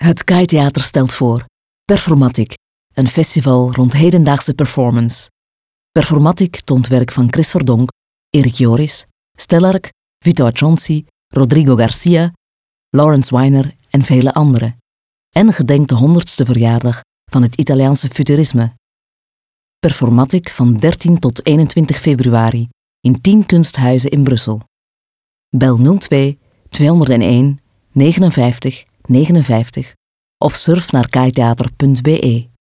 Het KAI Theater stelt voor Performatic, een festival rond hedendaagse performance. Performatic toont werk van Chris Verdonk, Erik Joris, Stellark, Vito Acconci, Rodrigo Garcia, Lawrence Weiner en vele anderen. En gedenkt de 100ste verjaardag van het Italiaanse futurisme. Performatic van 13 tot 21 februari in 10 kunsthuizen in Brussel. Bel 02 201 59 59 of surf naar kaitheater.be.